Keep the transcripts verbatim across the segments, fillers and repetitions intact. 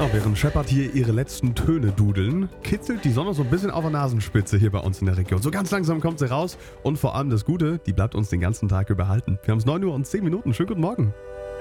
Oh, während Shepard hier ihre letzten Töne dudeln, kitzelt die Sonne so ein bisschen auf der Nasenspitze hier bei uns in der Region. So ganz langsam kommt sie raus und vor allem das Gute, die bleibt uns den ganzen Tag überhalten. Wir haben es neun Uhr und zehn Minuten. Schönen guten Morgen.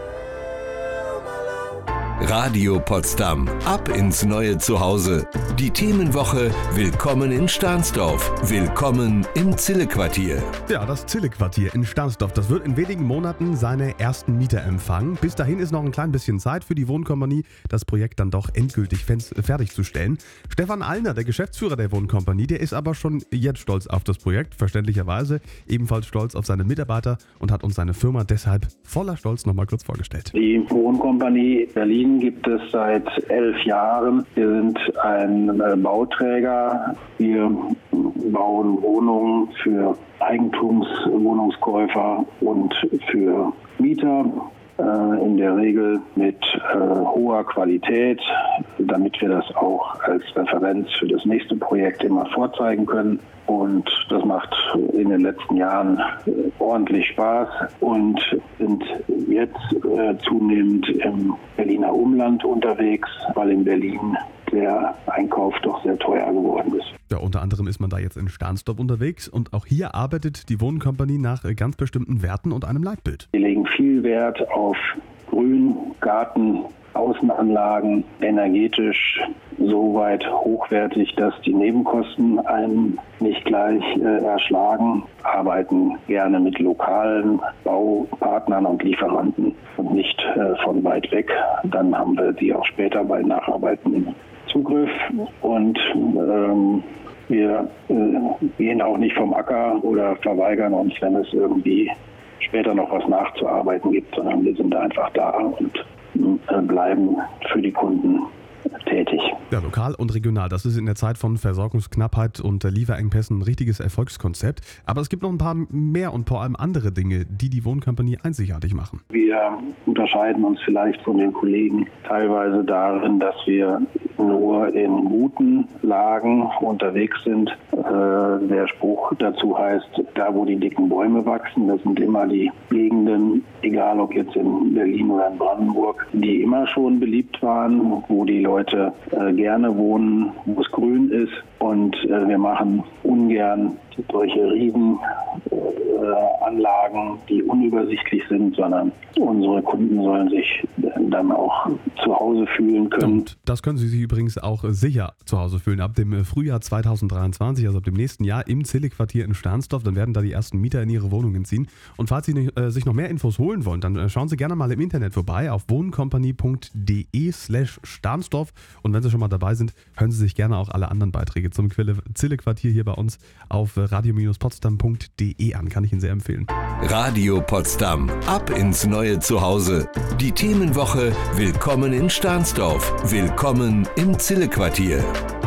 Radio Potsdam. Ab ins neue Zuhause. Die Themenwoche Willkommen in Stahnsdorf. Willkommen im Zille-Quartier. Ja, das Zille-Quartier in Stahnsdorf, das wird in wenigen Monaten seine ersten Mieter empfangen. Bis dahin ist noch ein klein bisschen Zeit für die Wohnkompanie, das Projekt dann doch endgültig fertigzustellen. Stefan Allner, der Geschäftsführer der Wohnkompanie, der ist aber schon jetzt stolz auf das Projekt, verständlicherweise. Ebenfalls stolz auf seine Mitarbeiter und hat uns seine Firma deshalb voller Stolz nochmal kurz vorgestellt. Die Wohnkompanie Berlin gibt es seit elf Jahren. Wir sind ein Bauträger. Wir bauen Wohnungen für Eigentumswohnungskäufer und für Mieter. In der Regel mit äh, hoher Qualität, damit wir das auch als Referenz für das nächste Projekt immer vorzeigen können. Und das macht in den letzten Jahren äh, ordentlich Spaß und sind jetzt äh, zunehmend im Berliner Umland unterwegs, weil in Berlin der Einkauf doch sehr teuer geworden ist. Ja, unter anderem ist man da jetzt in Stahnsdorf unterwegs und auch hier arbeitet die Wohnkompanie nach ganz bestimmten Werten und einem Leitbild. Wir legen viel Wert auf Grün, Garten, Außenanlagen, energetisch so weit hochwertig, dass die Nebenkosten einen nicht gleich äh, erschlagen, arbeiten gerne mit lokalen Baupartnern und Lieferanten und nicht äh, von weit weg. Dann haben wir die auch später bei Nacharbeiten im Zugriff und ähm, wir äh, gehen auch nicht vom Acker oder verweigern uns, wenn es irgendwie später noch was nachzuarbeiten gibt, sondern wir sind einfach da und äh, bleiben für die Kunden tätig. Ja, lokal und regional, das ist in der Zeit von Versorgungsknappheit und Lieferengpässen ein richtiges Erfolgskonzept. Aber es gibt noch ein paar mehr und vor allem andere Dinge, die die Wohnkompanie einzigartig machen. Wir unterscheiden uns vielleicht von den Kollegen teilweise darin, dass wir nur in guten Lagen unterwegs sind. Äh, der Spruch dazu heißt, da wo die dicken Bäume wachsen, das sind immer die Gegenden, egal ob jetzt in Berlin oder in Brandenburg, die immer schon beliebt waren, wo die Leute äh, gerne wohnen, wo es grün ist. Und äh, wir machen ungern solche riesen äh, Anlagen, die unübersichtlich sind, sondern unsere Kunden sollen sich dann auch zu Hause fühlen können. Und das können Sie sich übrigens auch sicher zu Hause fühlen. Ab dem Frühjahr zweitausenddreiundzwanzig, also ab dem nächsten Jahr im Zille-Quartier in Stahnsdorf, dann werden da die ersten Mieter in ihre Wohnungen ziehen. Und falls Sie äh, sich noch mehr Infos holen wollen, dann äh, schauen Sie gerne mal im Internet vorbei auf wohnkompanie.de slash Stahnsdorf. Und wenn Sie schon mal dabei sind, hören Sie sich gerne auch alle anderen Beiträge zum Zille-Quartier hier bei uns auf radio potsdam punkt de an. Kann ich Ihnen sehr empfehlen. Radio Potsdam. Ab ins neue Zuhause. Die Themenwoche Willkommen in Stahnsdorf. Willkommen im Zille-Quartier.